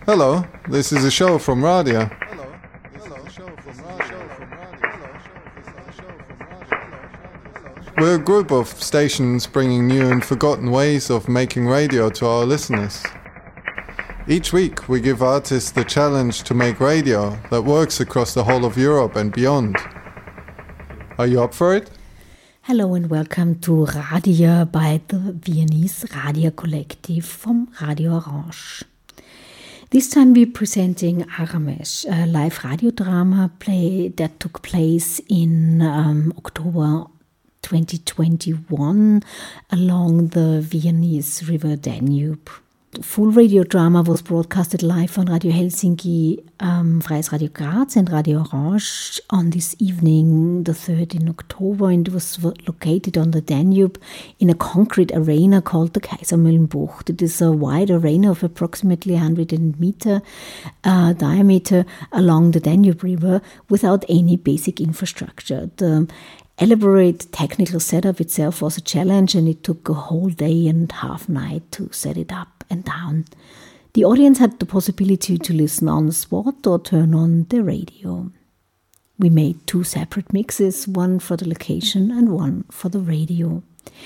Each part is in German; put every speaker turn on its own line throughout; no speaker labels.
Hello, this is a show from Radio. We're a group of stations bringing new and forgotten ways of making radio to our listeners. Each week we give artists the challenge to make radio that works across the whole of Europe and beyond. Are you up for it?
Hello and welcome to Radio by the Viennese Radio Collective from Radio Orange. This time we're presenting Aramesh, a live radio drama play that took place in October 2021 along the Viennese River Danube. The full radio drama was broadcasted live on Radio Helsinki, Freies Radio Graz and Radio Orange on this evening, the 3rd in October, and it was located on the Danube in a concrete arena called the Kaisermühlenbucht. It is a wide arena of approximately 100 meter diameter along the Danube River without any basic infrastructure. The elaborate technical setup itself was a challenge, and it took a whole day and half night to set it up and down. The audience had the possibility to listen on the spot or turn on the radio. We made 2 separate mixes, one for the location and one for the radio.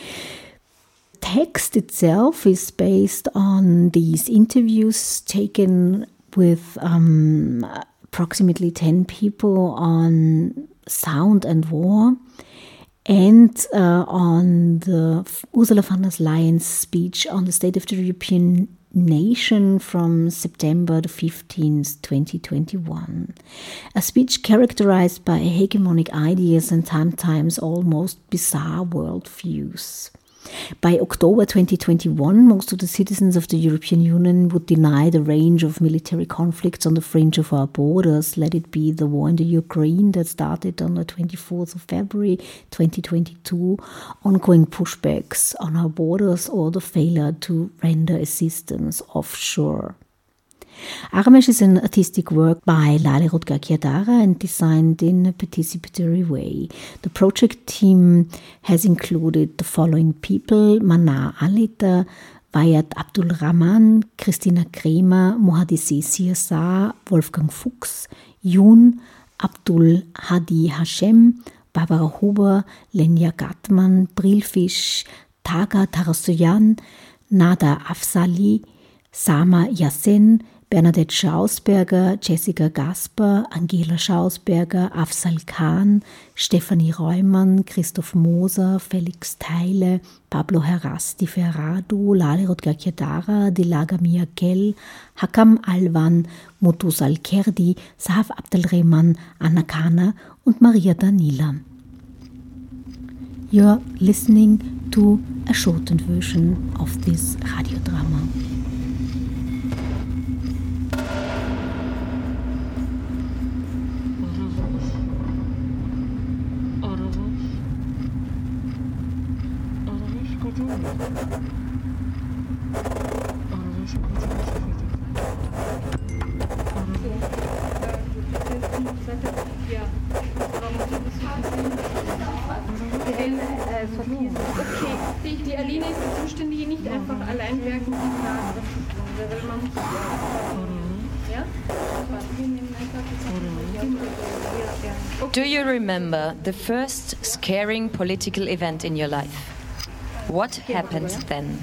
Text itself is based on these interviews taken with approximately 10 people on sound and war, and on the Ursula von der Leyen's speech on the State of the European Nation from September the 15th, 2021. A speech characterized by hegemonic ideas and sometimes almost bizarre worldviews. By October 2021, most of the citizens of the European Union would deny the range of military conflicts on the fringe of our borders, let it be the war in the Ukraine that started on the 24th of February 2022, ongoing pushbacks on our borders, or the failure to render assistance offshore. Aramesh is an artistic work by Lale Rodgakjiadara and designed in a participatory way. The project team has included the following people: Mana Alita, Wayat Abdul Rahman, Christina Kremer, Mohadisi Sirsar, Wolfgang Fuchs, Yoon, Abdul Hadi Hashem, Barbara Huber, Lenya Gatman, Brilfish, Taga Tarasoyan, Nada Afzali, Sama Yasin, Bernadette Schausberger, Jessica Gasper, Angela Schausberger, Afzal Khan, Stefanie Reumann, Christoph Moser, Felix Theile, Pablo Herrasti Ferrado, Lale Rodgakjiadara, Dilaga Miakel, Hakam Alwan, Mutuz Al-Kerdi, Sahaf Abdelrehman, Anna Kana und Maria Danila. You're listening to a shortened version of this radio drama.
Okay, die Aline ist die Zuständige, nicht einfach allein wirken.
Do you remember the first scaring political event in your life? What happened then?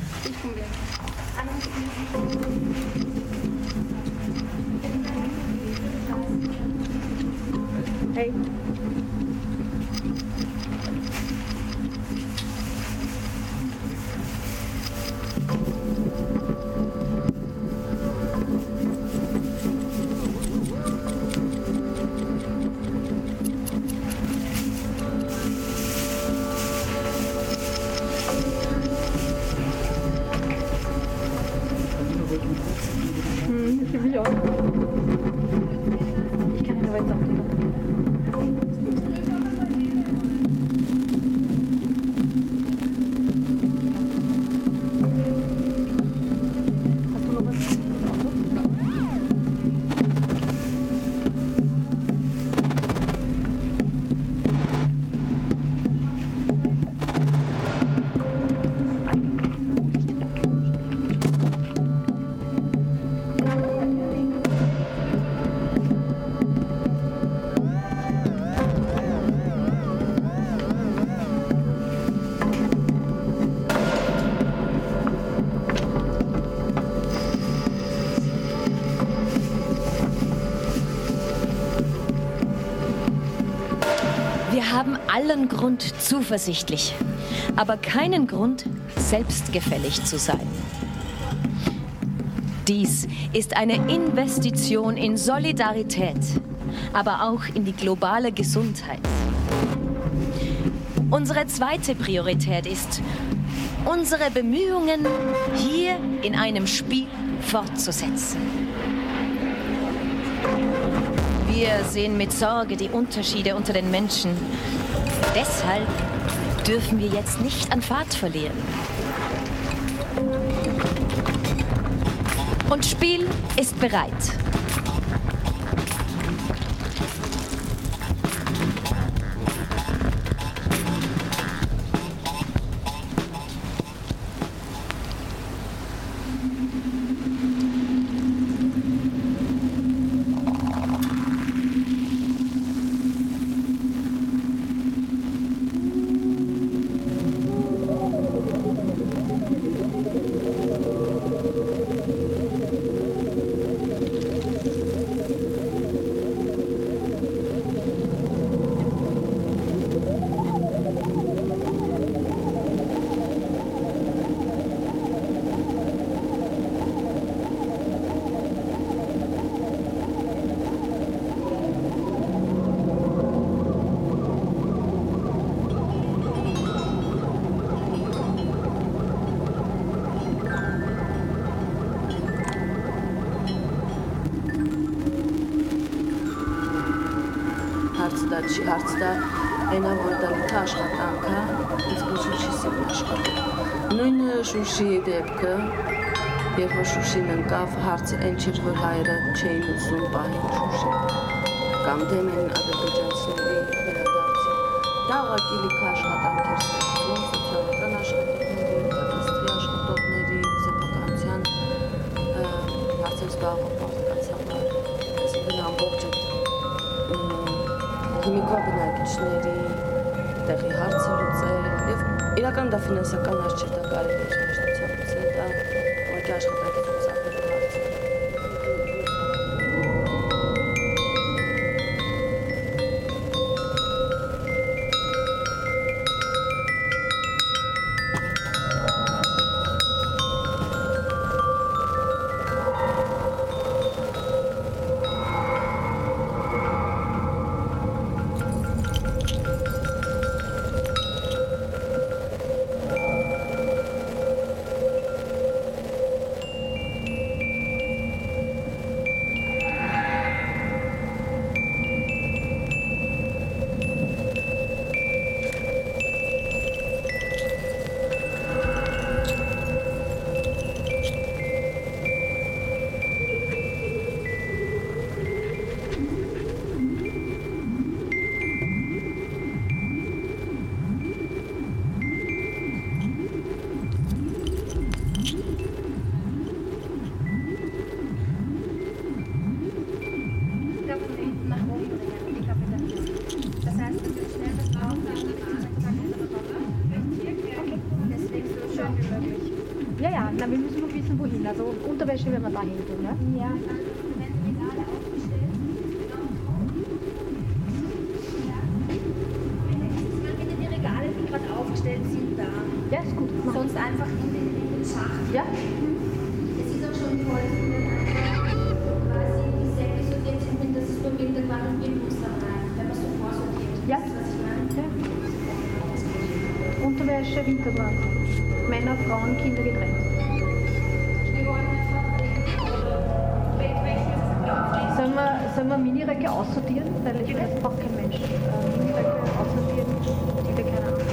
Hey.
haben allen Grund, zuversichtlich, aber keinen Grund, selbstgefällig zu sein. Dies ist eine Investition in Solidarität, aber auch in die globale Gesundheit. Unsere zweite Priorität ist, unsere Bemühungen hier in einem Spiel fortzusetzen. Wir sehen mit Sorge die Unterschiede unter den Menschen. Deshalb dürfen wir jetzt nicht an Fahrt verlieren. Und Spiel ist bereit.
Հարց դա այնա, որ դալիքը աշխատանքը, ինձ բուժուչի սիպն աշխատում։ Նույնը Շուշիի դեպքը, երբ որ Շուշին ընկավ, հարցը այն չէր, որ հայերը չէին ուզում պահին Շուշի, կամ դեմ են ադրբեջանցիների վերադարձի։ Դա ուղղակի լիքը աշխատանք էր ստեղծում, սոցիալական աշխատողների, կատաստրի աշխատողների, սեփականության հարցեր զբաղվող մարդկանցհամար, այսինքն ամբողջ հիմիկվա բնակիչների տեղի հարցը լուծել եւ իրական դա ֆինանսական հարց չէ, դա կարելի է շնչությամբ լուծել, դա ուղղակի աշխատանքի ծախսելու հարց է։
Na, wir müssen nur wissen, wohin. Also Unterwäsche werden wir da hin tun, ne? Ja.
Die Regale, die gerade aufgestellt sind, da.
Ja, ist gut.
Sonst einfach in den Schacht.
Ja?
Es ist auch schon voll, quasi die Säcke sortiert sind, dass es nur Winterquad und Windmuster rein, wenn man so vorsortiert.
Ja.
Das ist, was ich meine.
Ja. Unterwäsche, Winterquad. Männer, Frauen, Kinder getrennt. Sollen wir Miniröcke aussortieren? Weil ich weiß, braucht kein Mensch. Miniröcke aussortieren, die wir keine Ahnung.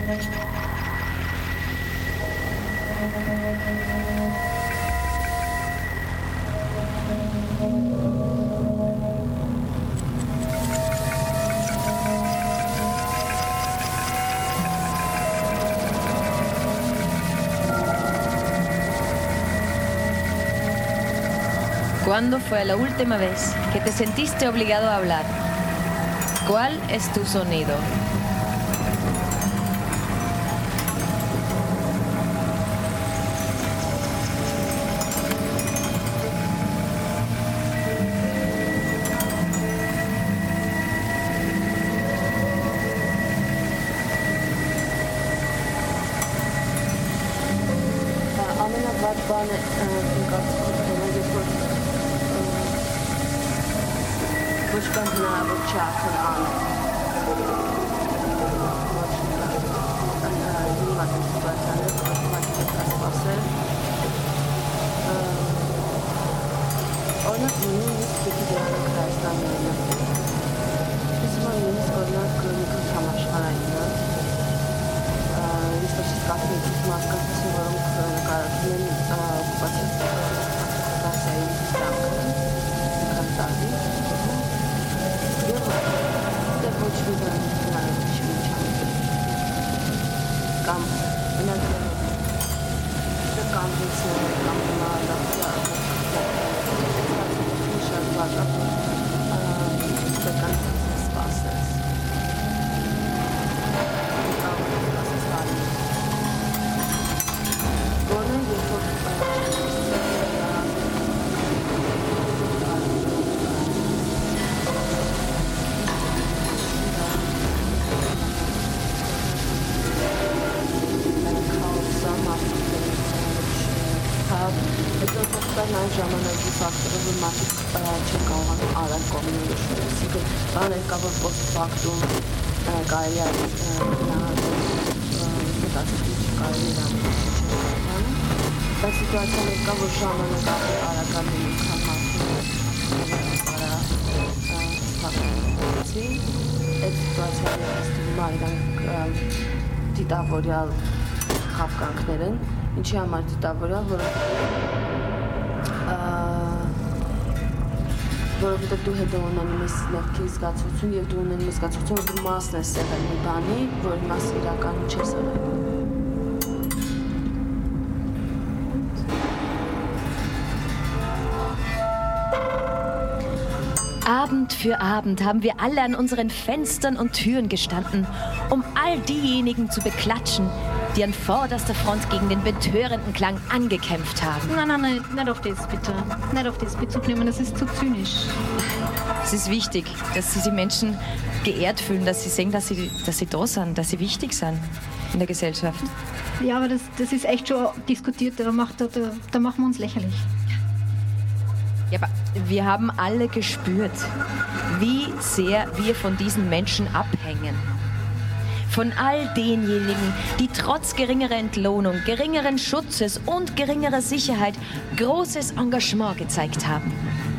¿Cuándo fue la última vez que te sentiste obligado a hablar? ¿Cuál es tu sonido?
Դիտավորյալ խապկանքներ են, ինչի համար դիտավորյալ, որովհետև դու հետ ունենում ես ներքի զգացություն և դու ունենում ես զգացություն, որ դու մասն ես եղել մի բանի, որի մասը իրականում չես եղել։
Abend für Abend haben wir alle an unseren Fenstern und Türen gestanden, um all diejenigen zu beklatschen, die an vorderster Front gegen den betörenden Klang angekämpft haben.
Nein, nicht auf das bitte. Nicht auf das Bezug nehmen, das ist zu zynisch.
Es ist wichtig, dass die Menschen geehrt fühlen, dass sie sehen, dass sie da sind, dass sie wichtig sind in der Gesellschaft.
Ja, aber das ist echt schon diskutiert, da machen wir uns lächerlich.
Ja, aber wir haben alle gespürt, wie sehr wir von diesen Menschen abhängen. Von all denjenigen, die trotz geringerer Entlohnung, geringeren Schutzes und geringerer Sicherheit großes Engagement gezeigt haben.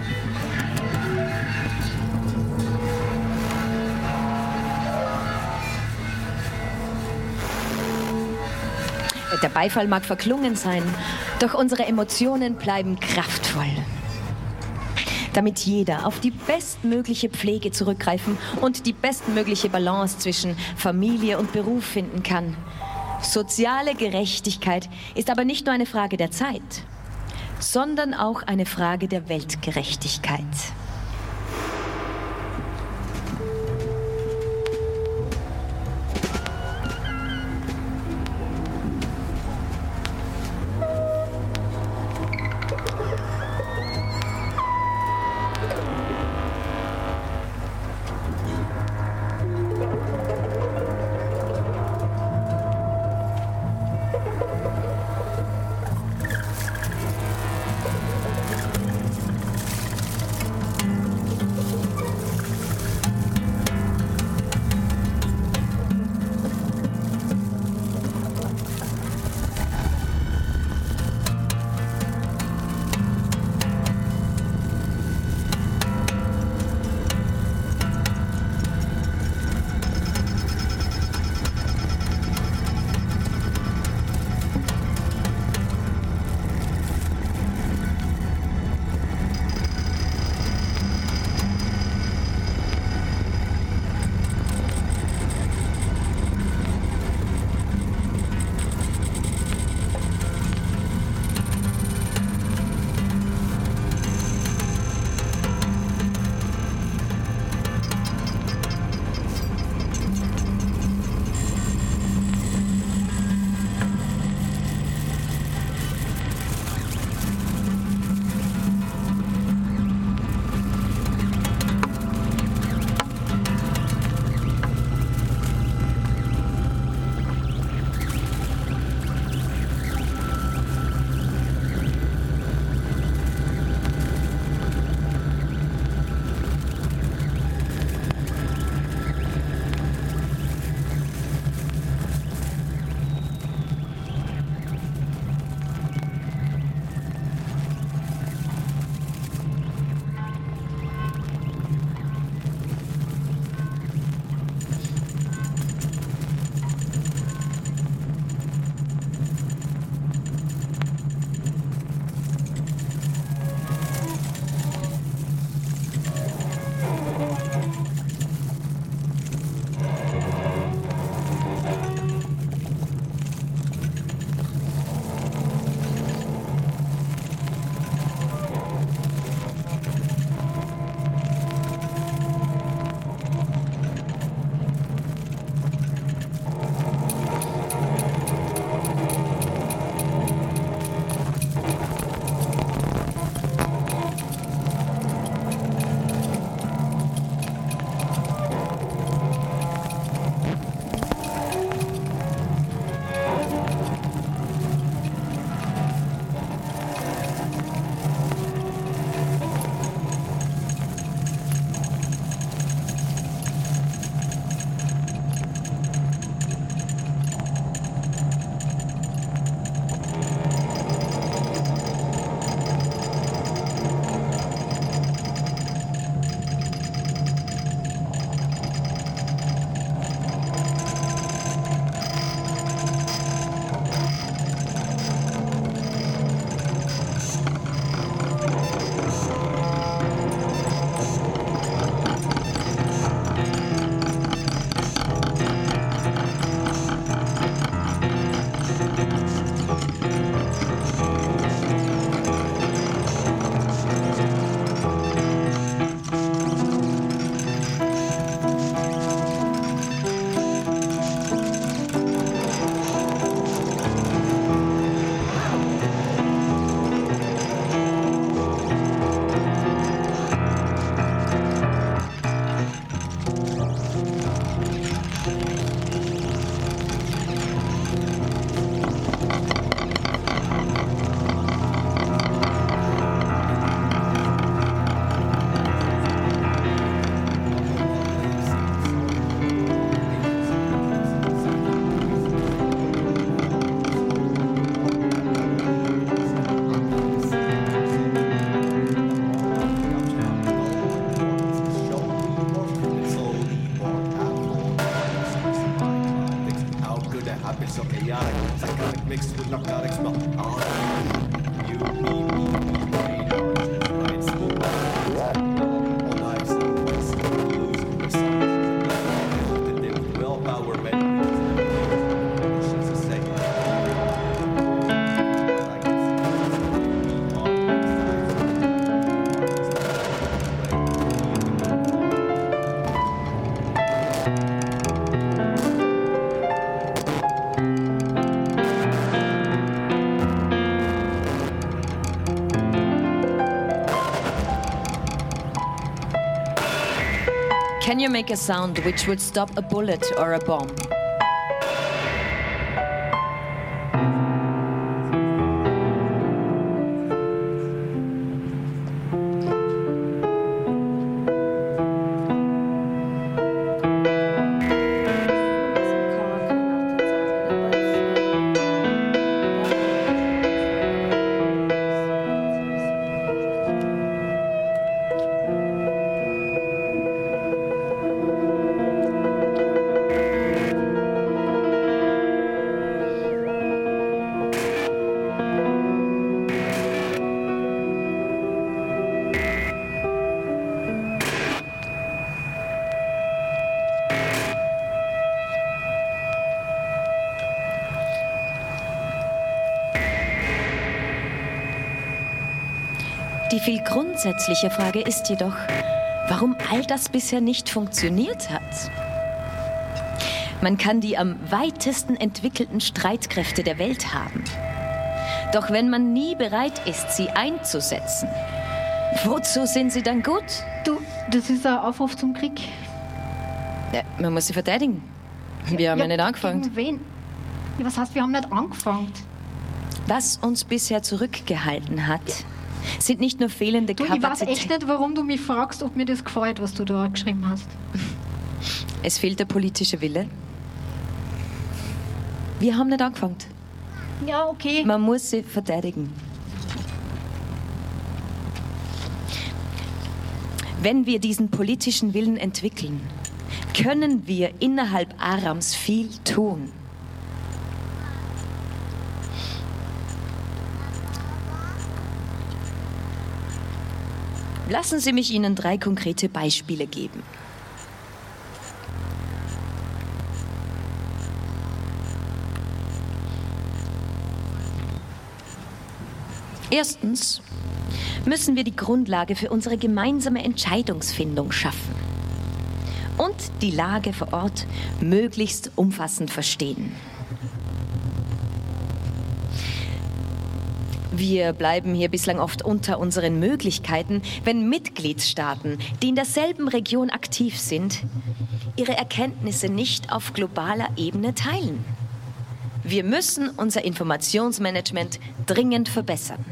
Der Beifall mag verklungen sein, doch unsere Emotionen bleiben kraftvoll. Damit jeder auf die bestmögliche Pflege zurückgreifen und die bestmögliche Balance zwischen Familie und Beruf finden kann. Soziale Gerechtigkeit ist aber nicht nur eine Frage der Zeit, sondern auch eine Frage der Weltgerechtigkeit.
through the habits of chaotic, psychotic mixed with narcotics. Well, all you, me, right? Smooth. All lives and voice, losing the songs. That they with willpower, she's a second.
Can you make a sound which would stop a bullet or a bomb? Die viel grundsätzliche Frage ist jedoch, warum all das bisher nicht funktioniert hat. Man kann die am weitesten entwickelten Streitkräfte der Welt haben. Doch wenn man nie bereit ist, sie einzusetzen, wozu sind sie dann gut?
Du, das ist ein Aufruf zum Krieg.
Ja, man muss sie verteidigen. Wir haben ja nicht angefangen.
Gegen wen? Ja, was heißt, wir haben nicht angefangen?
Was uns bisher zurückgehalten hat, sind nicht nur fehlende
Du,
Kapazitäten.
ich weiß echt nicht, warum du mich fragst, ob mir das gefällt, was du da geschrieben hast.
Es fehlt der politische Wille. Wir haben nicht angefangen.
Ja, okay.
Man muss sie verteidigen. Wenn wir diesen politischen Willen entwickeln, können wir innerhalb Arams viel tun. Lassen Sie mich Ihnen 3 konkrete Beispiele geben. Erstens müssen wir die Grundlage für unsere gemeinsame Entscheidungsfindung schaffen und die Lage vor Ort möglichst umfassend verstehen. Wir bleiben hier bislang oft unter unseren Möglichkeiten, wenn Mitgliedstaaten, die in derselben Region aktiv sind, ihre Erkenntnisse nicht auf globaler Ebene teilen. Wir müssen unser Informationsmanagement dringend verbessern.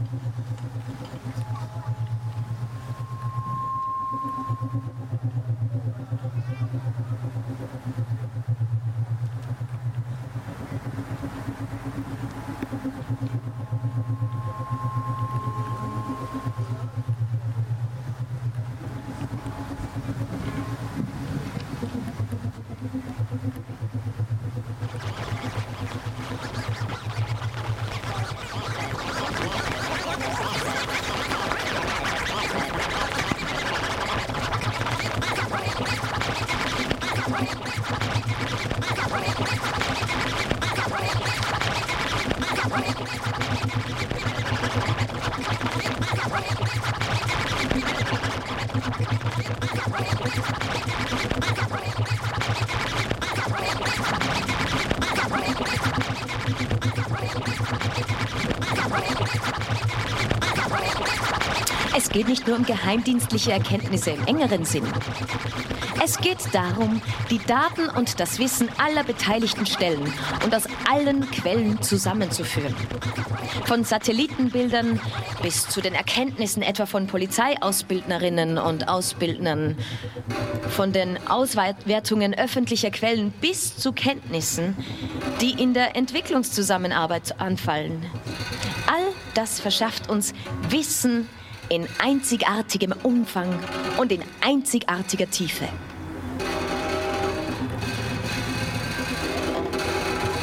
Es geht nicht nur um geheimdienstliche Erkenntnisse im engeren Sinn. Es geht darum, die Daten und das Wissen aller beteiligten Stellen und aus allen Quellen zusammenzuführen. Von Satellitenbildern bis zu den Erkenntnissen etwa von Polizeiausbildnerinnen und Ausbildnern, von den Auswertungen öffentlicher Quellen bis zu Kenntnissen, die in der Entwicklungszusammenarbeit anfallen. All das verschafft uns Wissen in einzigartigem Umfang und in einzigartiger Tiefe.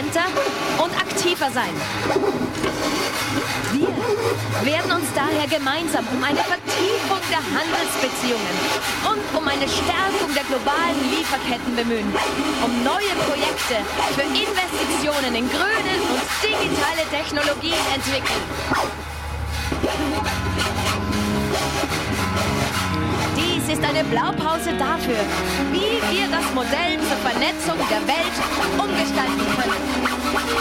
effizienter und aktiver sein. Wir werden uns daher gemeinsam um eine Vertiefung der Handelsbeziehungen und um eine Stärkung der globalen Lieferketten bemühen, um neue Projekte für Investitionen in grüne und digitale Technologien entwickeln. Dies ist eine Blaupause dafür, wie wir das Modell zur Vernetzung der Welt umgestalten können.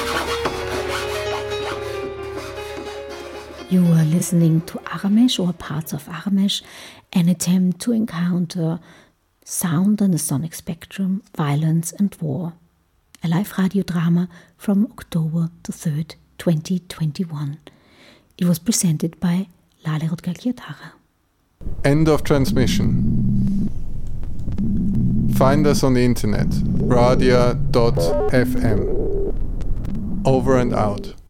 You are listening to Aramesh or parts of Aramesh, an attempt to encounter sound on the sonic spectrum, violence and war. A live radio drama from October the 3rd, 2021. It was presented by Lale Rodgal-Kiatara.
End of transmission. Find us on the internet, radia.fm. Over and out.